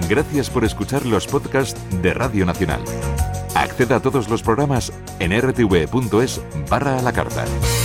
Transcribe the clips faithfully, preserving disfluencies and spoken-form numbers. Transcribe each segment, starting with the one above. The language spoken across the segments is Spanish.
Gracias por escuchar los podcasts de Radio Nacional. Acceda a todos los programas en r t v punto es barra a la carta.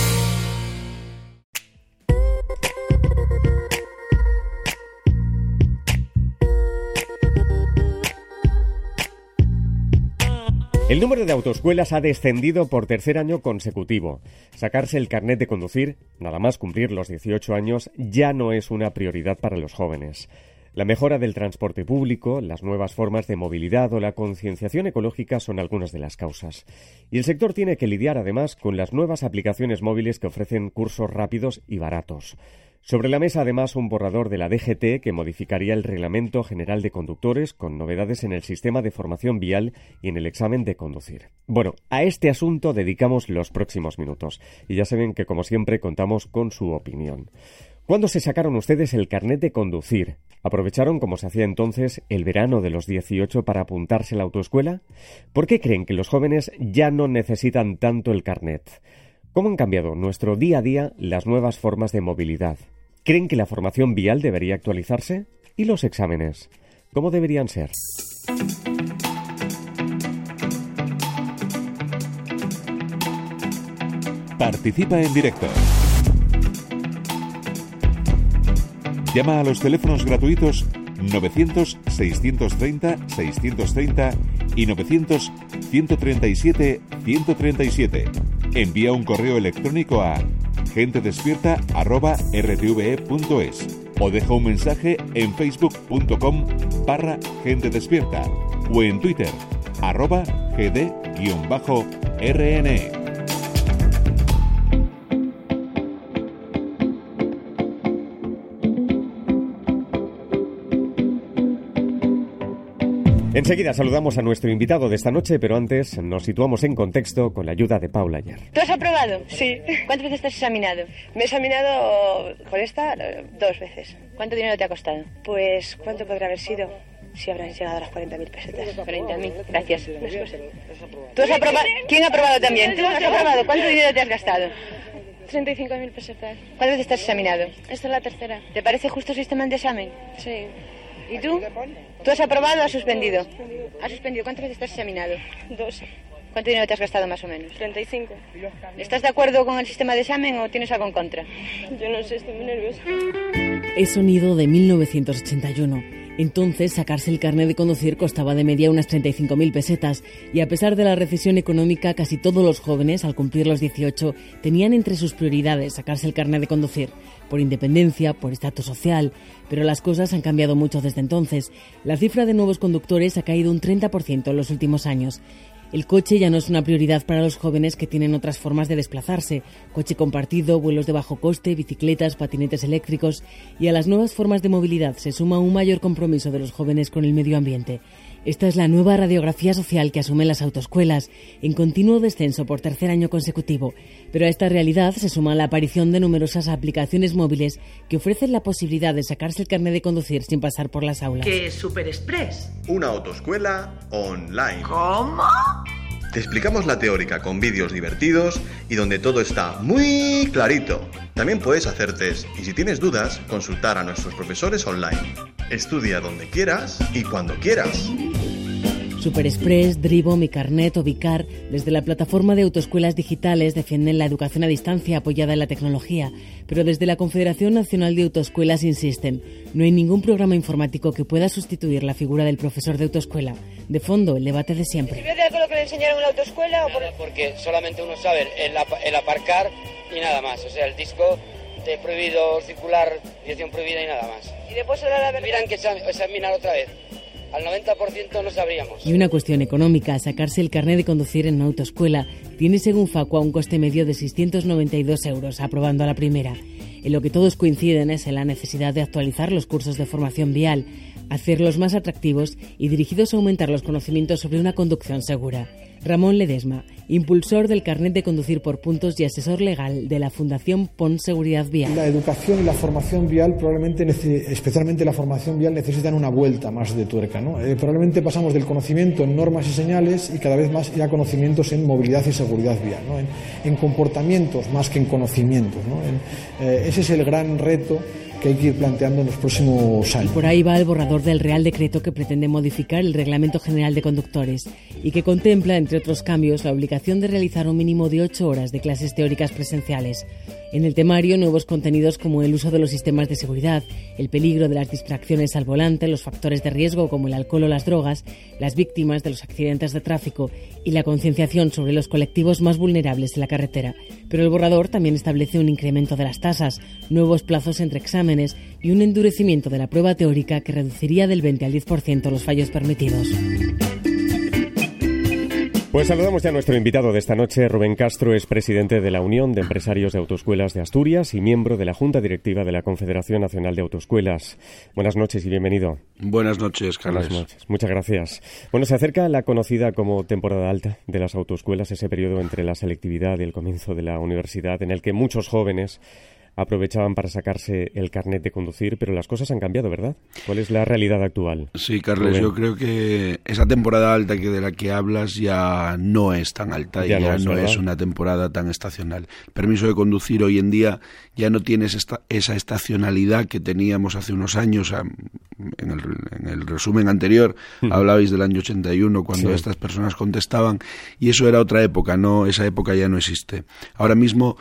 El número de autoescuelas ha descendido por tercer año consecutivo. Sacarse el carnet de conducir, nada más cumplir los dieciocho años, ya no es una prioridad para los jóvenes. La mejora del transporte público, las nuevas formas de movilidad o la concienciación ecológica son algunas de las causas. Y el sector tiene que lidiar además con las nuevas aplicaciones móviles que ofrecen cursos rápidos y baratos. Sobre la mesa, además, un borrador de la D G T que modificaría el Reglamento General de Conductores con novedades en el sistema de formación vial y en el examen de conducir. Bueno, a este asunto dedicamos los próximos minutos y ya saben que, como siempre, contamos con su opinión. ¿Cuándo se sacaron ustedes el carnet de conducir? ¿Aprovecharon, como se hacía entonces, el verano de los dieciocho para apuntarse a la autoescuela? ¿Por qué creen que los jóvenes ya no necesitan tanto el carnet? ¿Cómo han cambiado nuestro día a día las nuevas formas de movilidad? ¿Creen que la formación vial debería actualizarse? ¿Y los exámenes? ¿Cómo deberían ser? Participa en directo. Llama a los teléfonos gratuitos novecientos, seiscientos treinta, seiscientos treinta y novecientos, ciento treinta y siete, ciento treinta y siete. Envía un correo electrónico a gentedespierta arroba r t v e punto es o deja un mensaje en facebook punto com barra gentedespierta o en Twitter arroba gd guión bajo rne. Enseguida saludamos a nuestro invitado de esta noche, pero antes nos situamos en contexto con la ayuda de Paula Ayer. ¿Tú has aprobado? Sí. ¿Cuántas veces te has examinado? Me he examinado con esta dos veces. ¿Cuánto dinero te ha costado? Pues, ¿cuánto podrá haber sido? Si habrán llegado a las cuarenta mil pesetas. cuarenta mil, gracias. ¿Tú has aprobado? ¿Quién ha aprobado también? ¿Tú has aprobado? ¿Cuánto dinero te has gastado? treinta y cinco mil pesetas. ¿Cuántas veces te has examinado? Esta es la tercera. ¿Te parece justo el sistema de examen? Sí. ¿Y tú? ¿Tú has aprobado o has suspendido? ¿Has suspendido? ¿Cuántas veces te has examinado? Dos. ¿Cuánto dinero te has gastado más o menos? treinta y cinco. ¿Estás de acuerdo con el sistema de examen o tienes algo en contra? Yo no sé, estoy muy nerviosa. Es sonido de mil novecientos ochenta y uno. Entonces, sacarse el carnet de conducir costaba de media unas treinta y cinco mil pesetas y a pesar de la recesión económica, casi todos los jóvenes, al cumplir los dieciocho, tenían entre sus prioridades sacarse el carnet de conducir, por independencia, por estatus social. Pero las cosas han cambiado mucho desde entonces. La cifra de nuevos conductores ha caído un treinta por ciento en los últimos años. El coche ya no es una prioridad para los jóvenes que tienen otras formas de desplazarse. Coche compartido, vuelos de bajo coste, bicicletas, patinetes eléctricos. Y a las nuevas formas de movilidad se suma un mayor compromiso de los jóvenes con el medio ambiente. Esta es la nueva radiografía social que asumen las autoescuelas, en continuo descenso por tercer año consecutivo. Pero a esta realidad se suma la aparición de numerosas aplicaciones móviles que ofrecen la posibilidad de sacarse el carnet de conducir sin pasar por las aulas. ¿Qué es Super Express? Una autoescuela online. ¿Cómo? Te explicamos la teórica con vídeos divertidos y donde todo está muy clarito. También puedes hacer test y si tienes dudas, consultar a nuestros profesores online. Estudia donde quieras y cuando quieras. Super Express, Drivo, Mi Carnet o Vicar, desde la plataforma de autoescuelas digitales defienden la educación a distancia apoyada en la tecnología, pero desde la Confederación Nacional de Autoescuelas insisten, no hay ningún programa informático que pueda sustituir la figura del profesor de autoescuela. De fondo, el debate de siempre. ¿Sirve de algo lo que le enseñaron en la autoescuela? O por... Porque solamente uno sabe el, ap- el aparcar y nada más, o sea, el disco de prohibido circular, dirección prohibida y nada más. Y después ahora la verdad... Miran que examinar otra vez. Al noventa por ciento no sabríamos. Y una cuestión económica, sacarse el carnet de conducir en una autoescuela tiene según Facua un coste medio de seiscientos noventa y dos euros, aprobando a la primera. En lo que todos coinciden es en la necesidad de actualizar los cursos de formación vial, hacerlos más atractivos y dirigidos a aumentar los conocimientos sobre una conducción segura. Ramón Ledesma, impulsor del carnet de conducir por puntos y asesor legal de la Fundación Pons Seguridad Vial. La educación y la formación vial, probablemente, especialmente la formación vial, necesitan una vuelta más de tuerca, ¿no? Eh, probablemente pasamos del conocimiento en normas y señales y cada vez más ya conocimientos en movilidad y seguridad vial, ¿no? en, en comportamientos más que en conocimientos, ¿no? En, eh, ese es el gran reto que hay que ir planteando en los próximos años. Y por ahí va el borrador del Real Decreto que pretende modificar el Reglamento General de Conductores y que contempla, entre otros cambios, la obligación de realizar un mínimo de ocho horas de clases teóricas presenciales. En el temario, nuevos contenidos como el uso de los sistemas de seguridad, el peligro de las distracciones al volante, los factores de riesgo como el alcohol o las drogas, las víctimas de los accidentes de tráfico y la concienciación sobre los colectivos más vulnerables en la carretera. Pero el borrador también establece un incremento de las tasas, nuevos plazos entre exámenes y un endurecimiento de la prueba teórica que reduciría del veinte al diez por ciento los fallos permitidos. Pues saludamos ya a nuestro invitado de esta noche. Rubén Castro es presidente de la Unión de Empresarios de Autoescuelas de Asturias y miembro de la Junta Directiva de la Confederación Nacional de Autoescuelas. Buenas noches y bienvenido. Buenas noches, Carlos. Buenas noches. Muchas gracias. Bueno, se acerca la conocida como temporada alta de las autoescuelas, ese periodo entre la selectividad y el comienzo de la universidad en el que muchos jóvenes aprovechaban para sacarse el carnet de conducir, pero las cosas han cambiado, ¿verdad? ¿Cuál es la realidad actual? Sí, Carles, Rubén. Yo creo que esa temporada alta que de la que hablas ya no es tan alta ya y ya no, es, no es una temporada tan estacional. El permiso de conducir hoy en día ya no tiene esta, esa estacionalidad que teníamos hace unos años. En el, en el resumen anterior uh-huh. hablabais del año ochenta y uno, cuando sí. estas personas contestaban, y eso era otra época, no, esa época ya no existe. Ahora mismo,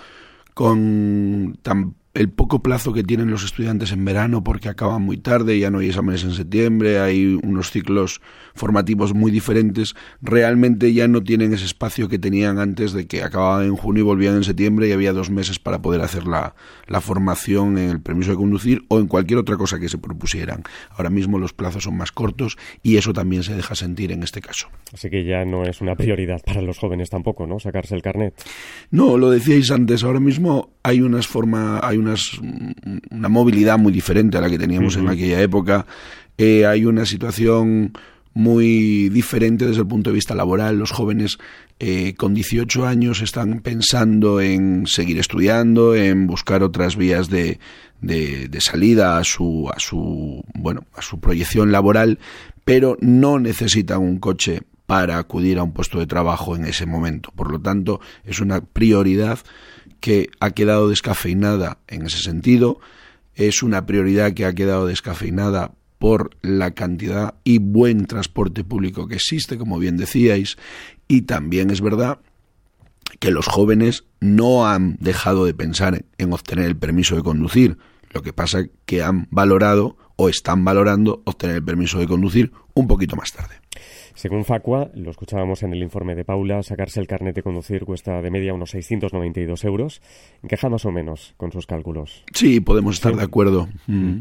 con tan, el poco plazo que tienen los estudiantes en verano, porque acaban muy tarde, ya no hay exámenes en septiembre, hay unos ciclos formativos muy diferentes, realmente ya no tienen ese espacio que tenían antes de que acababan en junio y volvían en septiembre y había dos meses para poder hacer la, la formación en el permiso de conducir o en cualquier otra cosa que se propusieran. Ahora mismo los plazos son más cortos y eso también se deja sentir en este caso. Así que ya no es una prioridad para los jóvenes tampoco, ¿no?, sacarse el carnet. No, lo decíais antes, ahora mismo hay unas forma, hay unas, una movilidad muy diferente a la que teníamos uh-huh. en aquella época. Eh, hay una situación muy diferente desde el punto de vista laboral. Los jóvenes eh, con dieciocho años están pensando en seguir estudiando, en buscar otras vías de, de, de salida a su, a su, bueno, a su proyección laboral, pero no necesitan un coche para acudir a un puesto de trabajo en ese momento. Por lo tanto, es una prioridad que ha quedado descafeinada en ese sentido. Es una prioridad que ha quedado descafeinada por la cantidad y buen transporte público que existe, como bien decíais, y también es verdad que los jóvenes no han dejado de pensar en obtener el permiso de conducir. Lo que pasa es que han valorado o están valorando obtener el permiso de conducir un poquito más tarde. Según Facua, lo escuchábamos en el informe de Paula, sacarse el carnet de conducir cuesta de media unos seiscientos noventa y dos euros. ¿Encaja más o menos con sus cálculos? Sí, podemos estar ¿Sí? de acuerdo. Mm.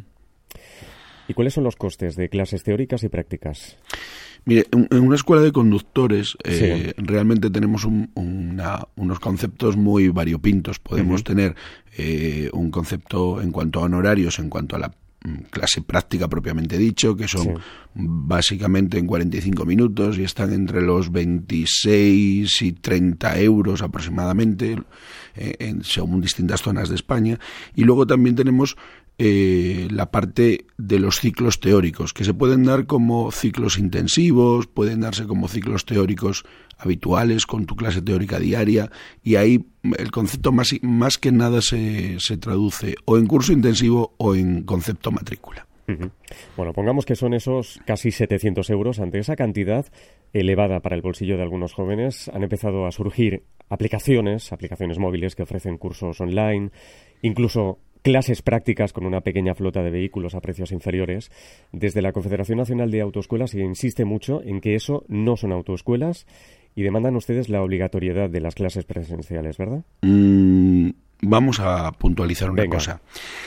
¿Y cuáles son los costes de clases teóricas y prácticas? Mire, en una escuela de conductores eh, sí. realmente tenemos un, una, unos conceptos muy variopintos. Podemos uh-huh. tener eh, un concepto en cuanto a honorarios, en cuanto a la clase práctica propiamente dicho, que son sí. básicamente en cuarenta y cinco minutos y están entre los veintiséis y treinta euros aproximadamente, eh, en, según distintas zonas de España. Y luego también tenemos eh, la parte de los ciclos teóricos, que se pueden dar como ciclos intensivos, pueden darse como ciclos teóricos habituales con tu clase teórica diaria, y ahí el concepto más, más que nada se, se traduce o en curso intensivo o en concepto matrícula. Uh-huh. Bueno, pongamos que son esos casi setecientos euros. Ante esa cantidad elevada para el bolsillo de algunos jóvenes, han empezado a surgir aplicaciones, aplicaciones móviles que ofrecen cursos online, incluso clases prácticas con una pequeña flota de vehículos a precios inferiores. Desde la Confederación Nacional de Autoescuelas se insiste mucho en que eso no son autoescuelas y demandan ustedes la obligatoriedad de las clases presenciales, ¿verdad? Mm, vamos a puntualizar una Venga. cosa.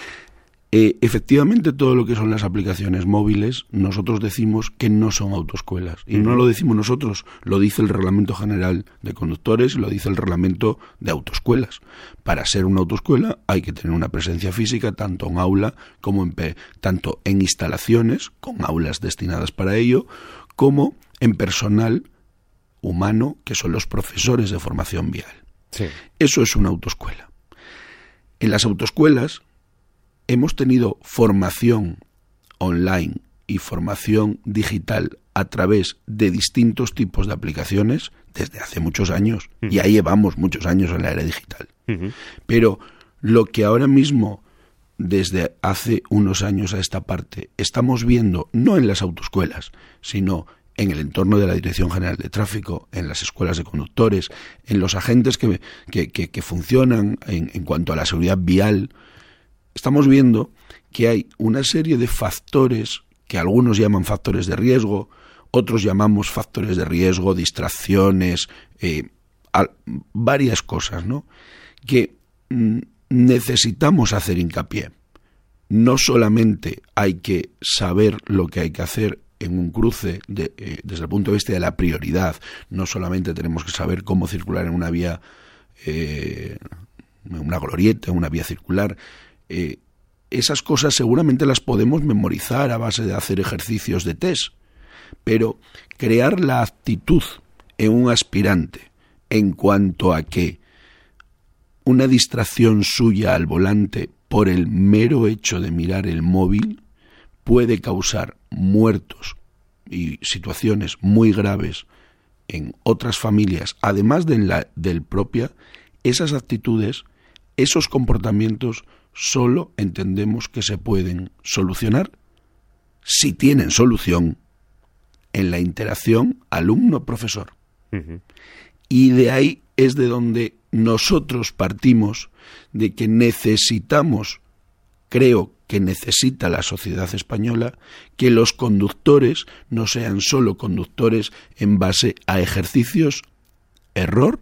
Eh, efectivamente, todo lo que son las aplicaciones móviles, nosotros decimos que no son autoescuelas. Y uh-huh. no lo decimos nosotros, lo dice el Reglamento General de Conductores y lo dice el Reglamento de Autoescuelas. Para ser una autoescuela hay que tener una presencia física tanto en aula como en pe- tanto en instalaciones, con aulas destinadas para ello, como en personal humano, que son los profesores de formación vial. Sí. Eso es una autoescuela. En las autoescuelas hemos tenido formación online y formación digital a través de distintos tipos de aplicaciones desde hace muchos años. Uh-huh. Y ahí llevamos muchos años en la era digital. Uh-huh. Pero lo que ahora mismo desde hace unos años a esta parte, estamos viendo, no en las autoescuelas, sino en el entorno de la Dirección General de Tráfico, en las escuelas de conductores, en los agentes que, que, que, que funcionan en, en cuanto a la seguridad vial, estamos viendo que hay una serie de factores que algunos llaman factores de riesgo, otros llamamos factores de riesgo, distracciones, eh, a, varias cosas, ¿no?, que mm, necesitamos hacer hincapié. No solamente hay que saber lo que hay que hacer en un cruce de, eh, desde el punto de vista de la prioridad, no solamente tenemos que saber cómo circular en una vía, eh, en una glorieta, en una vía circular. Eh, esas cosas seguramente las podemos memorizar a base de hacer ejercicios de test, pero crear la actitud en un aspirante en cuanto a que una distracción suya al volante por el mero hecho de mirar el móvil puede causar muertos y situaciones muy graves en otras familias, además de la del propia, esas actitudes, esos comportamientos solo entendemos que se pueden solucionar si tienen solución en la interacción alumno-profesor. Uh-huh. Y de ahí es de donde nosotros partimos, de que necesitamos, creo que necesita la sociedad española, que los conductores no sean solo conductores en base a ejercicios, error,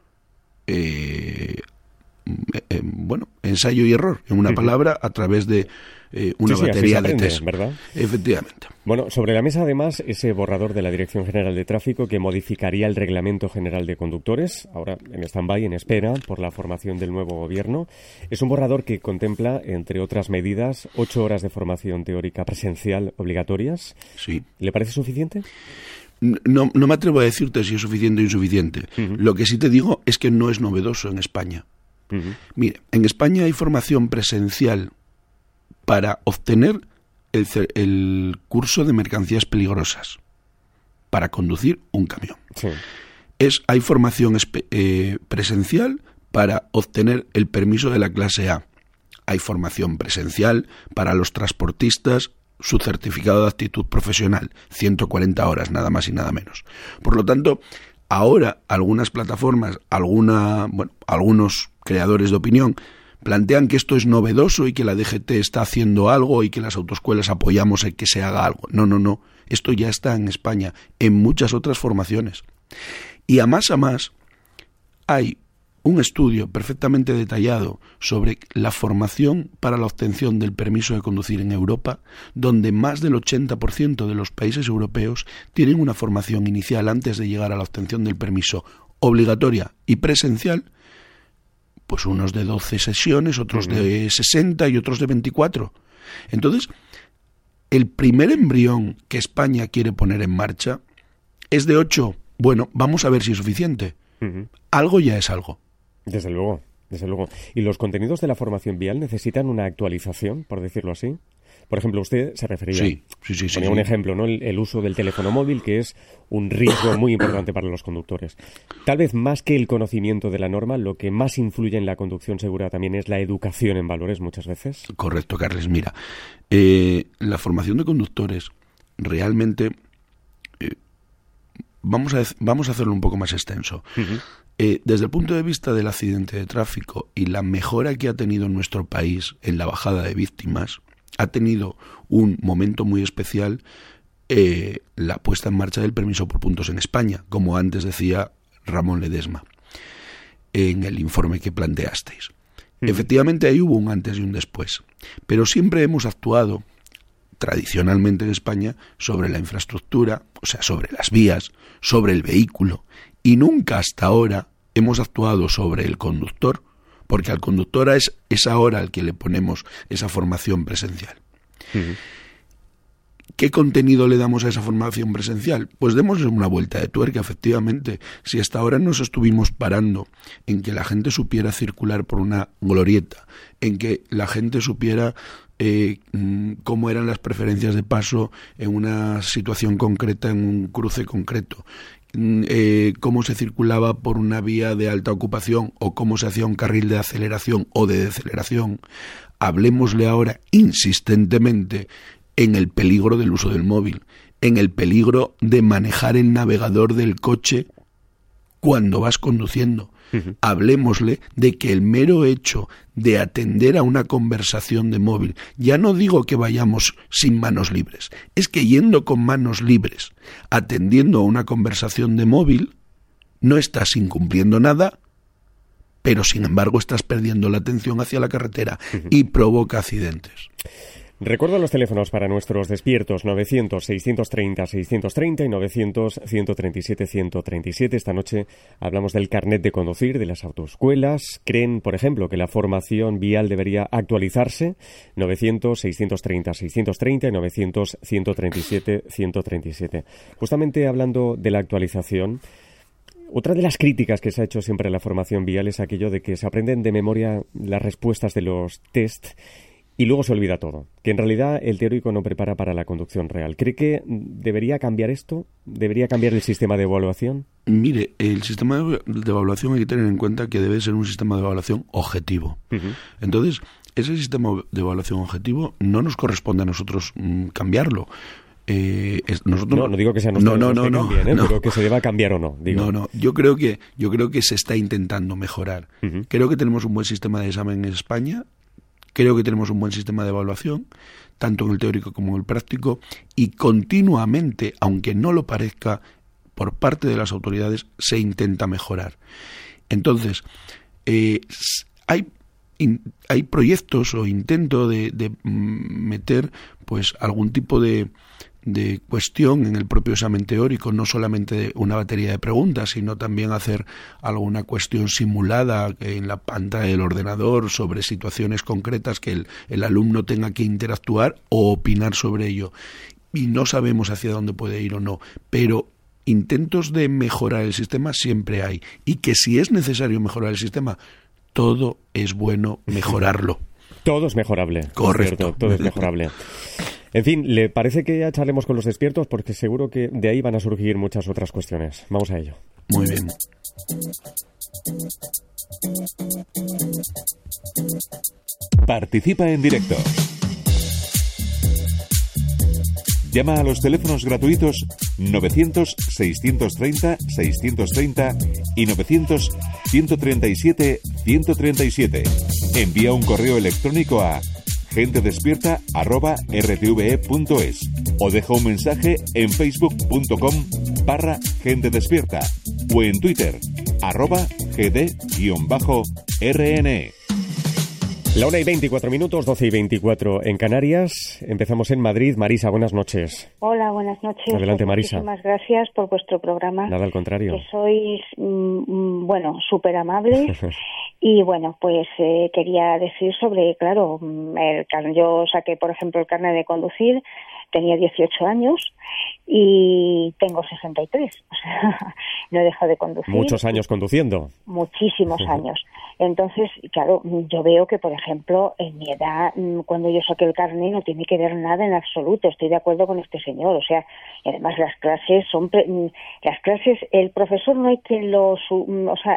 eh, eh, bueno, ensayo y error, en una sí, palabra, a través de eh, una sí, batería sí, aprende, de test. ¿Verdad? Efectivamente. Bueno, sobre la mesa además ese borrador de la Dirección General de Tráfico que modificaría el Reglamento General de Conductores, ahora en stand-by, en espera por la formación del nuevo gobierno. Es un borrador que contempla, entre otras medidas, ocho horas de formación teórica presencial obligatorias. Sí. ¿Le parece suficiente? No, no me atrevo a decirte si es suficiente o insuficiente. Uh-huh. Lo que sí te digo es que no es novedoso en España. Uh-huh. Mire, en España hay formación presencial para obtener el, el curso de mercancías peligrosas, para conducir un camión. Sí. Es, hay formación espe, eh, presencial para obtener el permiso de la clase A. Hay formación presencial para los transportistas, su certificado de actitud profesional, ciento cuarenta horas, nada más y nada menos. Por lo tanto, ahora algunas plataformas, alguna, bueno, algunos creadores de opinión plantean que esto es novedoso y que la D G T está haciendo algo y que las autoescuelas apoyamos en que se haga algo. No, no, no. Esto ya está en España, en muchas otras formaciones. Y a más a más, hay un estudio perfectamente detallado sobre la formación para la obtención del permiso de conducir en Europa, donde más del ochenta por ciento de los países europeos tienen una formación inicial antes de llegar a la obtención del permiso obligatoria y presencial, pues unos de doce sesiones, otros uh-huh. de sesenta y otros de veinticuatro. Entonces, el primer embrión que España quiere poner en marcha es de ocho. Bueno, vamos a ver si es suficiente. Uh-huh. Algo ya es algo. Desde luego, desde luego. ¿Y los contenidos de la formación vial necesitan una actualización, por decirlo así? Por ejemplo, usted se refería, sí, sí, sí, sí, ponía sí. un ejemplo, ¿no? El, el uso del teléfono móvil, que es un riesgo muy importante para los conductores. Tal vez más que el conocimiento de la norma, lo que más influye en la conducción segura también es la educación en valores muchas veces. Correcto, Carles. Mira, eh, la formación de conductores realmente, eh, vamos, a, vamos a hacerlo un poco más extenso. Uh-huh. Eh, desde el punto de vista del accidente de tráfico y la mejora que ha tenido nuestro país en la bajada de víctimas, ha tenido un momento muy especial eh, la puesta en marcha del permiso por puntos en España, como antes decía Ramón Ledesma en el informe que planteasteis. Mm. Efectivamente, ahí hubo un antes y un después, pero siempre hemos actuado tradicionalmente en España sobre la infraestructura, o sea, sobre las vías, sobre el vehículo, y nunca hasta ahora hemos actuado sobre el conductor, porque al conductor es, es ahora al que le ponemos esa formación presencial. Uh-huh. ¿Qué contenido le damos a esa formación presencial? Pues demos una vuelta de tuerca, efectivamente. Si hasta ahora nos estuvimos parando en que la gente supiera circular por una glorieta, en que la gente supiera eh, cómo eran las preferencias de paso en una situación concreta, en un cruce concreto, Eh, cómo se circulaba por una vía de alta ocupación o cómo se hacía un carril de aceleración o de deceleración, hablemosle ahora insistentemente en el peligro del uso del móvil, en el peligro de manejar el navegador del coche cuando vas conduciendo. Uh-huh. Hablemosle de que el mero hecho de atender a una conversación de móvil, ya no digo que vayamos sin manos libres, es que yendo con manos libres, atendiendo a una conversación de móvil, no estás incumpliendo nada, pero sin embargo estás perdiendo la atención hacia la carretera uh-huh. y provoca accidentes. Recuerdo los teléfonos para nuestros despiertos: novecientos, seiscientos treinta, seiscientos treinta y novecientos, ciento treinta y siete, ciento treinta y siete. Esta noche hablamos del carnet de conducir, de las autoescuelas. ¿Creen, por ejemplo, que la formación vial debería actualizarse? novecientos, seiscientos treinta, seiscientos treinta y novecientos, ciento treinta y siete, ciento treinta y siete. Justamente hablando de la actualización, otra de las críticas que se ha hecho siempre a la formación vial es aquello de que se aprenden de memoria las respuestas de los test y luego se olvida todo, que en realidad el teórico no prepara para la conducción real. ¿Cree que debería cambiar esto? ¿Debería cambiar el sistema de evaluación? Mire, el sistema de evaluación hay que tener en cuenta que debe ser un sistema de evaluación objetivo. Uh-huh. Entonces, ese sistema de evaluación objetivo no nos corresponde a nosotros mmm, cambiarlo. Eh, es, nosotros no, no digo que sea nosotros no, no, que no, cambien, ¿eh? no. Pero que se deba cambiar o no. Digo. No, no. Yo creo que yo creo que se está intentando mejorar. Uh-huh. Creo que tenemos un buen sistema de examen en España. Creo que tenemos un buen sistema de evaluación, tanto en el teórico como en el práctico, y continuamente, aunque no lo parezca, por parte de las autoridades se intenta mejorar. Entonces, eh, hay in, hay proyectos o intento de, de meter pues algún tipo de de cuestión en el propio examen teórico, no solamente una batería de preguntas, sino también hacer alguna cuestión simulada en la pantalla del ordenador sobre situaciones concretas que el, el alumno tenga que interactuar o opinar sobre ello. Y no sabemos hacia dónde puede ir o no, pero intentos de mejorar el sistema siempre hay. Y que si es necesario mejorar el sistema, todo es bueno mejorarlo. Todo es mejorable. Correcto. Es cierto, todo es mejorable. En fin, ¿le parece que ya charlemos con los despiertos? Porque seguro que de ahí van a surgir muchas otras cuestiones. Vamos a ello. Muy bien. Participa en directo. Llama a los teléfonos gratuitos novecientos, seiscientos treinta, seiscientos treinta y novecientos, ciento treinta y siete, ciento treinta y siete. Envía un correo electrónico a gentedespierta arroba r t v e punto es o deja un mensaje en facebook punto com barra gentedespierta o en Twitter arroba gd guión bajo rne. La una y veinticuatro minutos, doce y veinticuatro en Canarias. Empezamos en Madrid. Marisa, buenas noches. Hola, buenas noches. Adelante, Marisa. Muchísimas gracias por vuestro programa. Nada, al contrario. Que sois, mm, bueno, súper amables. Y bueno, pues eh, quería decir sobre, claro, el, yo saqué, por ejemplo, el carnet de conducir, tenía dieciocho años y tengo sesenta y tres. O sea, no he dejado de conducir. Muchos años conduciendo. Muchísimos años. Entonces, claro, yo veo que, por ejemplo, en mi edad, cuando yo saqué el carnet, no tiene que ver nada en absoluto. Estoy de acuerdo con este señor. O sea, además las clases son... Pre- las clases, el profesor no hay quien lo... O sea,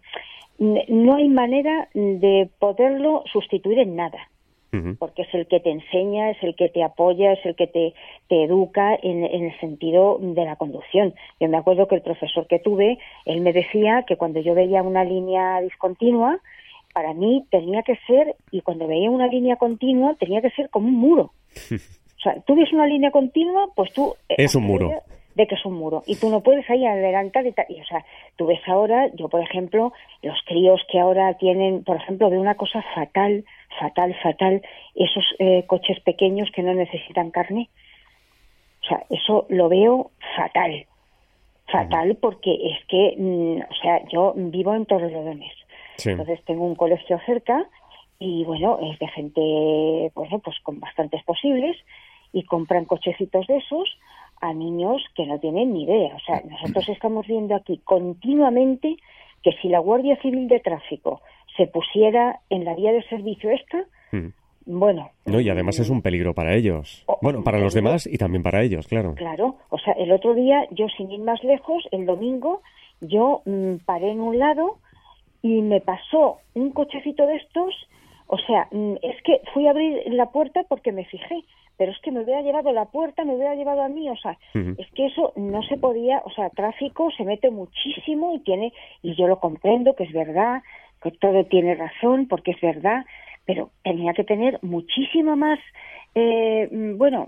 no hay manera de poderlo sustituir en nada. Porque es el que te enseña, es el que te apoya, es el que te, te educa en, en el sentido de la conducción. Yo me acuerdo que el profesor que tuve, él me decía que cuando yo veía una línea discontinua, para mí tenía que ser, y cuando veía una línea continua, tenía que ser como un muro. O sea, tú ves una línea continua, pues tú... Es un muro. De que es un muro, y tú no puedes ahí adelantar y tal. Y, o sea, tú ves ahora, yo por ejemplo, los críos que ahora tienen, por ejemplo, de una cosa fatal, fatal, fatal, esos eh, coches pequeños que no necesitan carné. O sea, eso lo veo fatal, fatal, porque es que, mm, o sea, yo vivo en Torrelodones, sí. Entonces tengo un colegio cerca y bueno, es de gente, bueno, pues con bastantes posibles, y compran cochecitos de esos a niños que no tienen ni idea. O sea, nosotros estamos viendo aquí continuamente que si la Guardia Civil de Tráfico se pusiera en la vía de servicio esta, mm. bueno... No, y además es un peligro para ellos. Oh, bueno, para los demás y también para ellos, claro. Claro. O sea, el otro día, yo sin ir más lejos, el domingo, yo mmm, paré en un lado y me pasó un cochecito de estos, O sea, es que fui a abrir la puerta porque me fijé, pero es que me hubiera llevado la puerta, me hubiera llevado a mí, o sea, uh-huh. es que eso no se podía, o sea, tráfico se mete muchísimo y tiene, y yo lo comprendo, que es verdad, que todo tiene razón, porque es verdad, pero tenía que tener muchísima más, eh, bueno,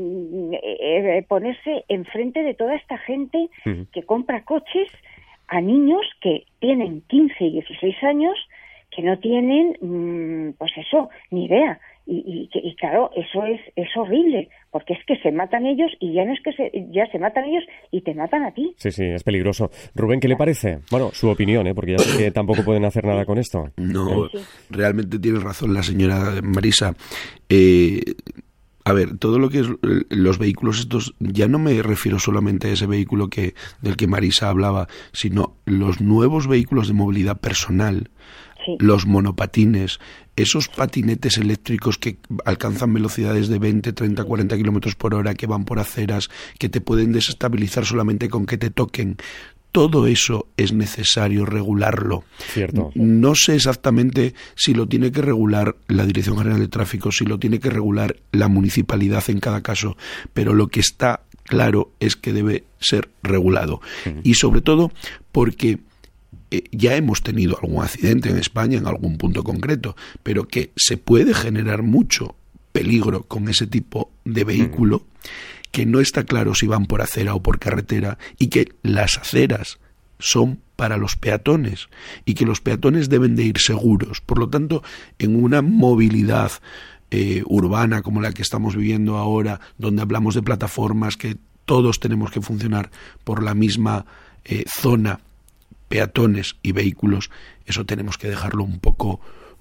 eh, ponerse enfrente de toda esta gente uh-huh. que compra coches a niños que tienen quince y dieciséis años, que no tienen, pues eso, ni idea. Y, y, y claro, eso es es horrible, porque es que se matan ellos y ya no es que se, ya se matan ellos y te matan a ti. Sí, sí, es peligroso. Rubén, ¿qué le parece? Bueno, su opinión, ¿eh? Porque ya sé que tampoco pueden hacer nada con esto. No, sí. Realmente tiene razón la señora Marisa. Eh... A ver, todo lo que es los vehículos estos, ya no me refiero solamente a ese vehículo que del que Marisa hablaba, sino los nuevos vehículos de movilidad personal, sí. los monopatines, esos patinetes eléctricos que alcanzan velocidades de veinte, treinta, cuarenta kilómetros por hora, que van por aceras, que te pueden desestabilizar solamente con que te toquen. Todo eso es necesario regularlo. Cierto. No sé exactamente si lo tiene que regular la Dirección General de Tráfico, si lo tiene que regular la municipalidad en cada caso, pero lo que está claro es que debe ser regulado. Uh-huh. Y sobre todo porque eh, ya hemos tenido algún accidente en España en algún punto concreto, pero que se puede generar mucho peligro con ese tipo de vehículo. Uh-huh. Que no está claro si van por acera o por carretera y que las aceras son para los peatones y que los peatones deben de ir seguros. Por lo tanto, en una movilidad eh, urbana como la que estamos viviendo ahora, donde hablamos de plataformas que todos tenemos que funcionar por la misma eh, zona, peatones y vehículos, eso tenemos que dejarlo un poco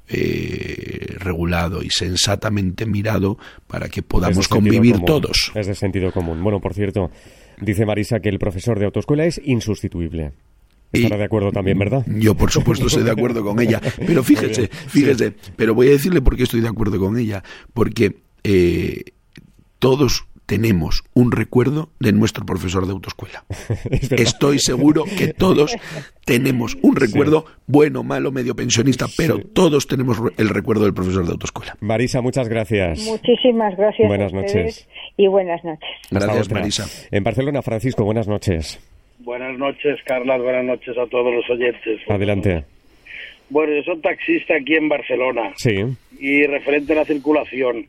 Eh, regulado y sensatamente mirado para que podamos convivir común, todos. Es de sentido común. Bueno, por cierto, dice Marisa que el profesor de autoescuela es insustituible. Estará y de acuerdo también, ¿verdad? Yo, por supuesto, estoy de acuerdo con ella. Pero fíjese, fíjese, sí. pero voy a decirle por qué estoy de acuerdo con ella. Porque eh, todos tenemos un recuerdo de nuestro profesor de autoescuela. Estoy seguro que todos tenemos un recuerdo, sí. bueno, malo, medio pensionista, pero sí. todos tenemos el recuerdo del profesor de autoescuela. Marisa, muchas gracias. Muchísimas gracias. Buenas a noches. Y buenas noches. Gracias, Marisa. En Barcelona, Francisco, buenas noches. Buenas noches, Carlas, buenas noches a todos los oyentes. Adelante. Bueno, yo soy taxista aquí en Barcelona. Sí. Y referente a la circulación,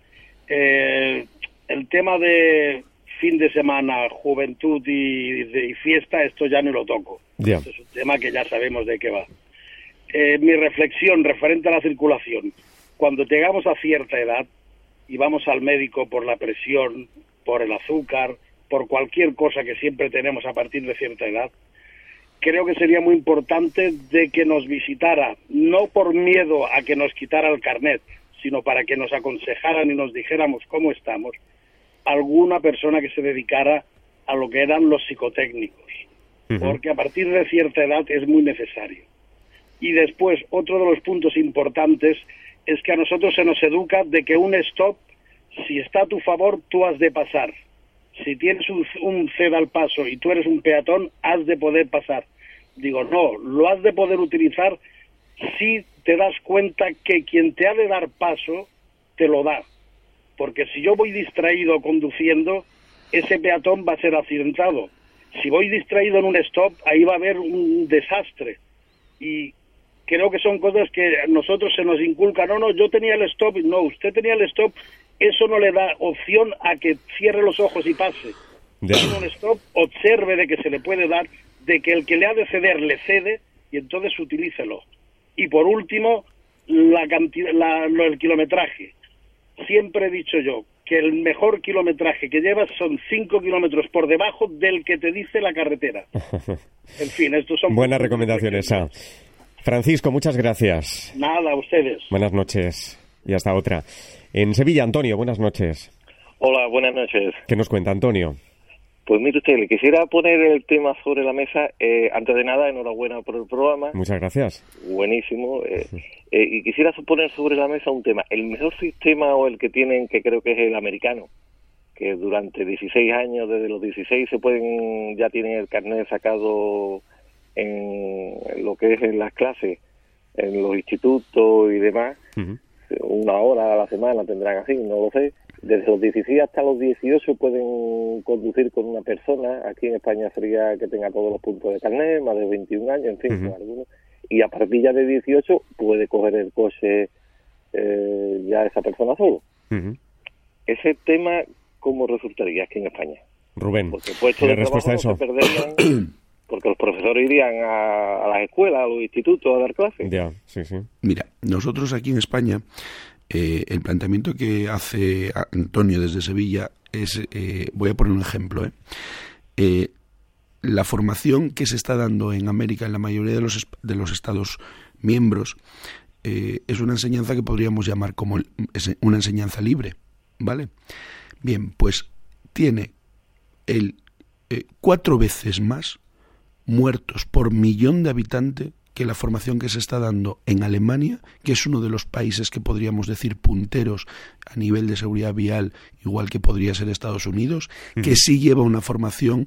eh... el tema de fin de semana, juventud y, de, y fiesta, esto ya no lo toco. Yeah. Esto es un tema que ya sabemos de qué va. Eh, mi reflexión referente a la circulación, cuando llegamos a cierta edad y vamos al médico por la presión, por el azúcar, por cualquier cosa que siempre tenemos a partir de cierta edad, creo que sería muy importante de que nos visitara, no por miedo a que nos quitara el carnet, sino para que nos aconsejaran y nos dijéramos cómo estamos, alguna persona que se dedicara a lo que eran los psicotécnicos, uh-huh. porque a partir de cierta edad es muy necesario. Y después, otro de los puntos importantes es que a nosotros se nos educa de que un stop, si está a tu favor, tú has de pasar. Si tienes un, un ceda al paso y tú eres un peatón, has de poder pasar. Digo, no, lo has de poder utilizar si te das cuenta que quien te ha de dar paso, te lo da. Porque si yo voy distraído conduciendo, ese peatón va a ser accidentado. Si voy distraído en un stop, ahí va a haber un desastre. Y creo que son cosas que a nosotros se nos inculcan. No, no, yo tenía el stop. No, usted tenía el stop. Eso no le da opción a que cierre los ojos y pase. En un stop, observe de que se le puede dar, de que el que le ha de ceder le cede, y entonces utilícelo. Y por último, la cantidad, la, lo, el kilometraje. Siempre he dicho yo que el mejor kilometraje que llevas son cinco kilómetros por debajo del que te dice la carretera. En fin, estos son... Buenas recomendaciones, esa. Francisco, muchas gracias. Nada, a ustedes. Buenas noches y hasta otra. En Sevilla, Antonio, buenas noches. Hola, buenas noches. ¿Qué nos cuenta, Antonio? Pues mire usted, le quisiera poner el tema sobre la mesa. Eh, antes de nada, enhorabuena por el programa. Muchas gracias. Buenísimo. Eh, eh, y quisiera poner sobre la mesa un tema. El mejor sistema, o el que tienen, que creo que es el americano, que durante dieciséis años, desde los dieciséis, se pueden ya tienen el carnet sacado en lo que es en las clases, en los institutos y demás. Uh-huh. una hora a la semana tendrán así, no lo sé. Desde los dieciséis hasta los dieciocho pueden conducir con una persona. Aquí en España sería que tenga todos los puntos de carnet, más de veintiún años, en fin, uh-huh. algunos. Y a partir ya de dieciocho puede coger el coche eh, ya esa persona solo. Uh-huh. Ese tema, ¿cómo resultaría aquí en España? Rubén, porque puestos de respuesta a eso? Se perderían, porque los profesores irían a, a las escuelas, a los institutos a dar clases. Ya, sí, sí. Mira, nosotros aquí en España, eh, el planteamiento que hace Antonio desde Sevilla es, eh, voy a poner un ejemplo, ¿eh? Eh, la formación que se está dando en América en la mayoría de los, de los Estados miembros eh, es una enseñanza que podríamos llamar como una enseñanza libre, ¿vale? Bien, pues tiene el eh, cuatro veces más muertos por millón de habitantes que la formación que se está dando en Alemania, que es uno de los países que podríamos decir punteros a nivel de seguridad vial, igual que podría ser Estados Unidos, uh-huh. que sí lleva una formación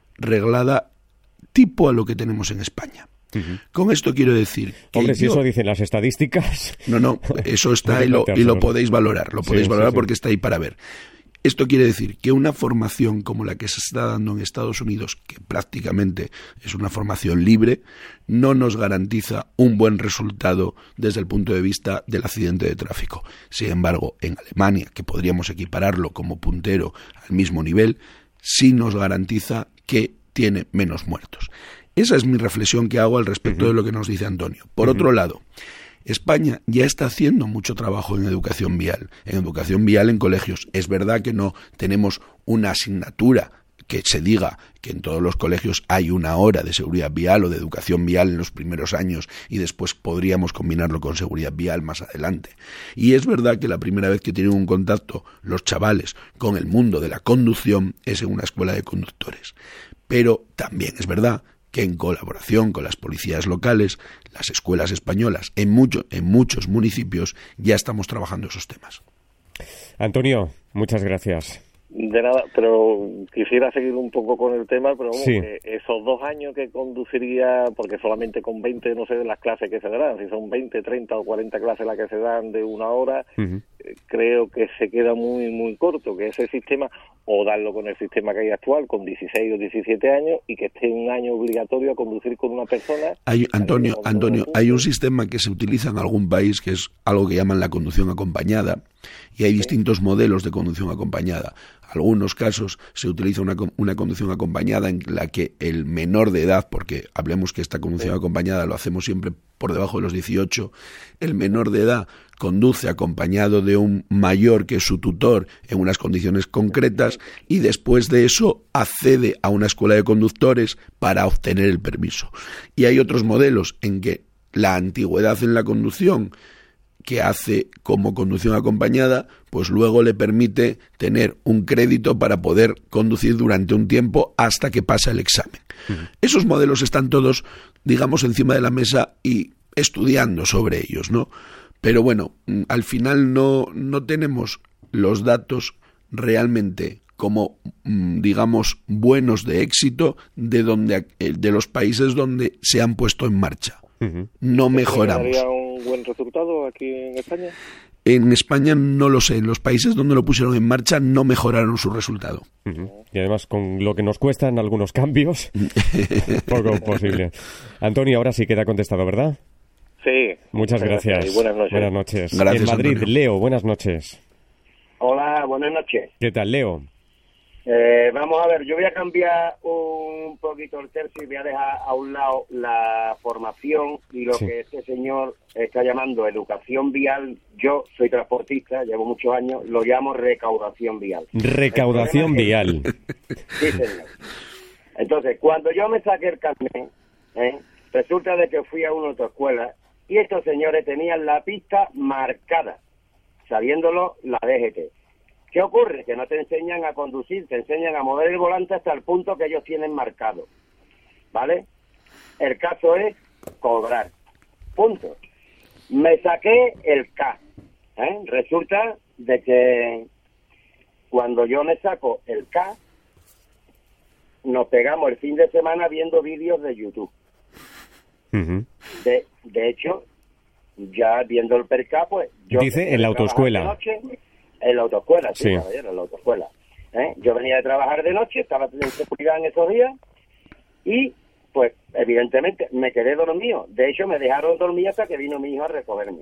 reglada tipo a lo que tenemos en España. Uh-huh. Con esto quiero decir que Hombre, yo... si eso dicen las estadísticas... No, no, eso está y, lo, y lo podéis valorar, lo podéis sí, valorar sí, porque sí. está ahí para ver. Esto quiere decir que una formación como la que se está dando en Estados Unidos, que prácticamente es una formación libre, no nos garantiza un buen resultado desde el punto de vista del accidente de tráfico. Sin embargo, en Alemania, que podríamos equipararlo como puntero al mismo nivel, sí nos garantiza que tiene menos muertos. Esa es mi reflexión que hago al respecto uh-huh. de lo que nos dice Antonio. Por uh-huh. otro lado, España ya está haciendo mucho trabajo en educación vial, en educación vial en colegios. Es verdad que no tenemos una asignatura que se diga que en todos los colegios hay una hora de seguridad vial o de educación vial en los primeros años y después podríamos combinarlo con seguridad vial más adelante. Y es verdad que la primera vez que tienen un contacto los chavales con el mundo de la conducción es en una escuela de conductores. Pero también es verdad que en colaboración con las policías locales, las escuelas españolas, en, mucho, en muchos municipios ya estamos trabajando esos temas. Antonio, muchas gracias. De nada, pero quisiera seguir un poco con el tema, pero vamos, sí. que esos dos años que conduciría, porque solamente con veinte no sé de las clases que se darán, si son veinte, treinta o cuarenta clases las que se dan de una hora, uh-huh. eh, creo que se queda muy muy corto, que ese sistema, o darlo con el sistema que hay actual, con dieciséis o diecisiete años, y que esté un año obligatorio a conducir con una persona. Hay, Antonio, Antonio, hay un sistema que se utiliza en algún país que es algo que llaman la conducción acompañada, y hay distintos modelos de conducción acompañada. Algunos casos se utiliza una, una conducción acompañada en la que el menor de edad, porque hablemos que esta conducción acompañada lo hacemos siempre por debajo de los dieciocho, el menor de edad conduce acompañado de un mayor que es su tutor en unas condiciones concretas y después de eso accede a una escuela de conductores para obtener el permiso. Y hay otros modelos en que la antigüedad en la conducción que hace como conducción acompañada, pues luego le permite tener un crédito para poder conducir durante un tiempo hasta que pasa el examen. Uh-huh. Esos modelos están todos, digamos, encima de la mesa y estudiando sobre ellos, ¿no? Pero bueno, al final no, no tenemos los datos realmente como, digamos, buenos de éxito de, donde, de los países donde se han puesto en marcha. Uh-huh. No mejoramos. ¿Sería un buen resultado aquí en España? En España no lo sé. En los países donde lo pusieron en marcha no mejoraron su resultado. Uh-huh. Y además con lo que nos cuestan algunos cambios, poco posible. Antonio, ahora sí queda contestado, ¿verdad? Sí. Muchas gracias. gracias. Buenas noches. Buenas noches. Gracias, en Madrid, Antonio. Leo, buenas noches. Hola, buenas noches. ¿Qué tal, Leo? Eh, vamos a ver, yo voy a cambiar un poquito el tercio y voy a dejar a un lado la formación y lo sí. que este señor está llamando educación vial. Yo soy transportista, llevo muchos años, lo llamo recaudación vial. Recaudación vial. Que... Sí, señor. Entonces, cuando yo me saqué el carnet, ¿eh? resulta de que fui a una autoescuela y estos señores tenían la pista marcada, sabiéndolo la D G T. ¿Qué ocurre? Que no te enseñan a conducir, te enseñan a mover el volante hasta el punto que ellos tienen marcado, ¿vale? El caso es cobrar, punto. Me saqué el K, ¿eh? Resulta de que cuando yo me saco el K, nos pegamos el fin de semana viendo vídeos de YouTube. Uh-huh. De, de hecho, ya viendo el perca, pues... Yo Dice en la autoescuela. Noche, en la autoescuela, sí, sí. caballero, en la autoescuela. ¿Eh? Yo venía de trabajar de noche, estaba en seguridad en esos días, y pues evidentemente me quedé dormido. De hecho, me dejaron dormir hasta que vino mi hijo a recogerme.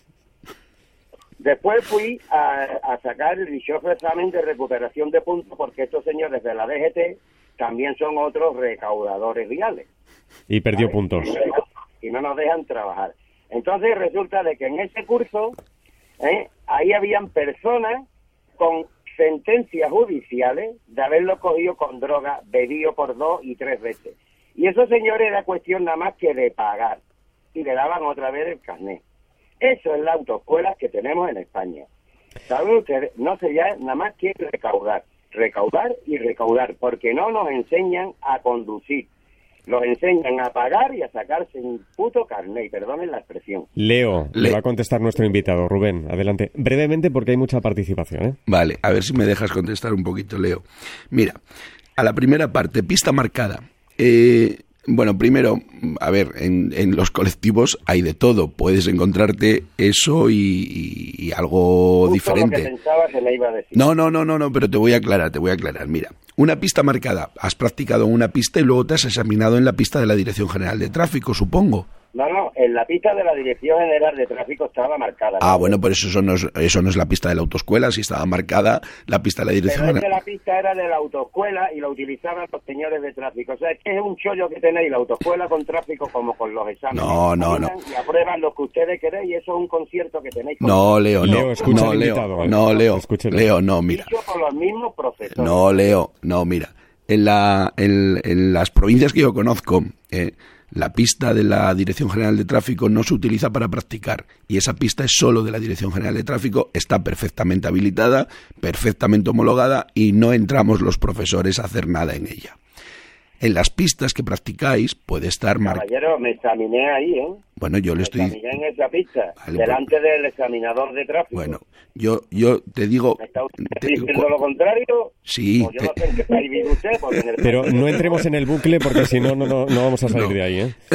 Después fui a, a sacar el dichoso examen de recuperación de puntos, porque estos señores de la D G T también son otros recaudadores viales. Y perdió ¿Vale? puntos. Y no nos dejan trabajar. Entonces resulta de que en ese curso, ¿eh? ahí habían personas con sentencias judiciales de haberlo cogido con droga, bebido por dos y tres veces. Y esos señores era cuestión nada más que de pagar. Y le daban otra vez el carnet. Eso es la autoescuela que tenemos en España. ¿Saben ustedes? No se llama nada más que recaudar. Recaudar y recaudar. Porque no nos enseñan a conducir. Los enseñan a pagar y a sacarse un puto carnet. Perdonen la expresión. Leo, le va a contestar nuestro invitado. Rubén, adelante. Brevemente porque hay mucha participación, ¿eh? Vale, a ver si me dejas contestar un poquito, Leo. Mira, a la primera parte, pista marcada. Eh... Bueno, primero, a ver, en, en los colectivos hay de todo. Puedes encontrarte eso y, y, y algo Justo diferente. Lo que pensaba que me iba a decir. No, no, no, no, no, pero te voy a aclarar, te voy a aclarar. Mira, una pista marcada. Has practicado en una pista y luego te has examinado en la pista de la Dirección General de Tráfico, supongo. No, no, en la pista de la Dirección General de Tráfico estaba marcada. Ah, bueno, por eso, eso, no es, eso no es la pista de la autoescuela, si estaba marcada la pista de la Dirección Pero es que General. la pista era de la autoescuela y la utilizaban los señores de tráfico. O sea, es que es un chollo que tenéis la autoescuela con tráfico como con los exámenes. No, no, no. Y aprueban lo que ustedes queréis y eso es un concierto que tenéis con No, Leo, no. Leo, escucha no, al Leo, invitado, ¿eh? no, Leo, Escúchelo. Leo, no, mira. Dicho por los mismos profesores. No, Leo, no, mira. En, la, en, en las provincias que yo conozco, eh, la pista de la Dirección General de Tráfico no se utiliza para practicar y esa pista es solo de la Dirección General de Tráfico, está perfectamente habilitada, perfectamente homologada y no entramos los profesores a hacer nada en ella. En las pistas que practicáis puede estar marcado. Caballero, me examiné ahí, ¿eh? Bueno, yo le Me estoy... examiné en esa pista, Vale, delante del examinador de tráfico. Bueno, yo, yo te digo... ¿Me está usted te- diciendo lo contrario? Sí, Pues yo te- no sé en qué país vive usted, porque en el Pero no entremos en el bucle porque si no, no, no, no vamos a salir No. de ahí, ¿eh?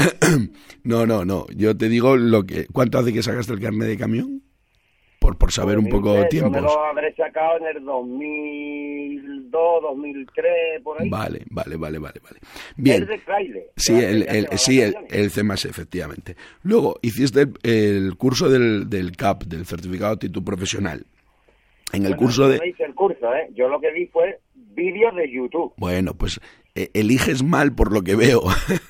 No, no, no. Yo te digo lo que... ¿Cuánto hace que sacaste el carnet de camión? Por, por saber Pues un poco mire, de Yo tiempos. me lo habré sacado en el dos mil dos, dos mil tres, por ahí. Vale, vale, vale, vale, vale. Bien. Es de Fraile. Sí, Ya el, que el, ya se sí, va el, vacaciones. el C M A S, efectivamente. Luego, hiciste el, el curso del, del C A P, del Certificado de Actitud Profesional. En el Bueno, curso yo de... no hice el curso, ¿eh? Yo lo que vi fue vídeos de YouTube. Bueno, pues eh, eliges mal por lo que veo.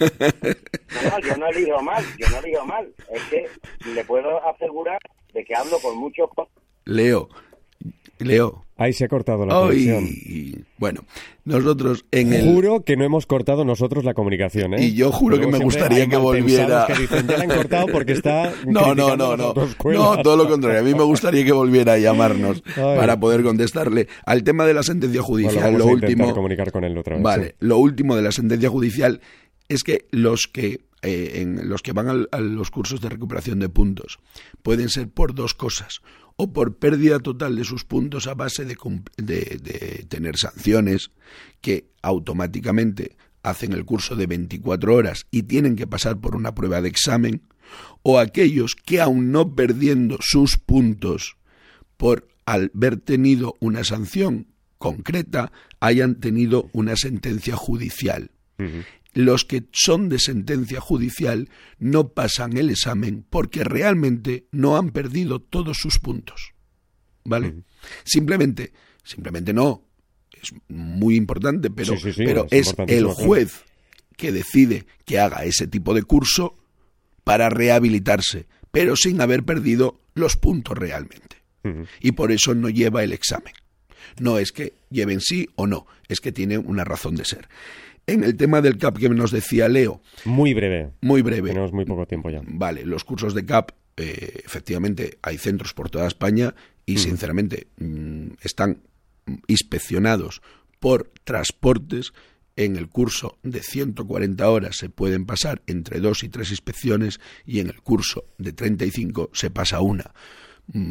No, no, yo no elijo mal, yo no elijo mal. Es que le puedo asegurar de que hablo con muchos... co- Leo, Leo. Ahí se ha cortado la conexión. Ay, bueno, nosotros en el... Juro que no hemos cortado nosotros la comunicación, ¿eh? Y yo juro Luego que me siempre gustaría hay que volviera. malpensados que dicen, ya la han cortado porque está No, no, criticando no, las no. autoescuelas. No, todo lo contrario. A mí me gustaría que volviera a llamarnos Ay. para poder contestarle. Al tema de la sentencia judicial, Bueno, vamos lo a intentar último... comunicar con él otra vez. Vale, sí. lo último de la sentencia judicial es que los que eh, en los que van al, a los cursos de recuperación de puntos pueden ser por dos cosas: o por pérdida total de sus puntos a base de, de, de tener sanciones que automáticamente hacen el curso de veinticuatro horas y tienen que pasar por una prueba de examen, o aquellos que aun no perdiendo sus puntos por haber tenido una sanción concreta hayan tenido una sentencia judicial. Uh-huh. Los que son de sentencia judicial no pasan el examen porque realmente no han perdido todos sus puntos. ¿Vale? Uh-huh. Simplemente, simplemente no, es muy importante, pero, sí, sí, sí, pero es es el juez que decide que haga ese tipo de curso para rehabilitarse, pero sin haber perdido los puntos realmente. Uh-huh. Y por eso no lleva el examen. No es que lleven sí o no, es que tiene una razón de ser. En el tema del C A P que nos decía Leo... Muy breve. Muy breve. Tenemos muy poco tiempo ya. Vale, los cursos de C A P, eh, efectivamente, hay centros por toda España y, uh-huh. sinceramente, mmm, están inspeccionados por transportes. En el curso de ciento cuarenta horas se pueden pasar entre dos y tres inspecciones y en el curso de treinta y cinco se pasa una.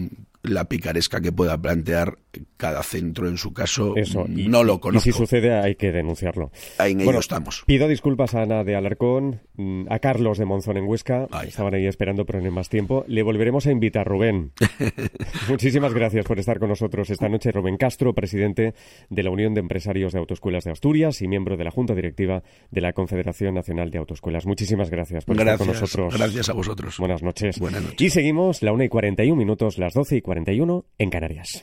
la picaresca que pueda plantear cada centro en su caso. Eso, y, no lo conozco. Y si sucede hay que denunciarlo. Ahí en bueno, ello estamos. Pido disculpas a Ana de Alarcón, a Carlos de Monzón en Huesca. Ahí Estaban ahí esperando, pero no hay más tiempo. Le volveremos a invitar, Rubén. Muchísimas gracias por estar con nosotros esta noche. Rubén Castro, presidente de la Unión de Empresarios de Autoescuelas de Asturias y miembro de la Junta Directiva de la Confederación Nacional de Autoescuelas. Muchísimas gracias por gracias, estar con nosotros. Gracias a vosotros. Buenas noches. Buenas noches. Y seguimos, la una y cuarenta y un minutos, las doce y cuarenta y uno en Canarias.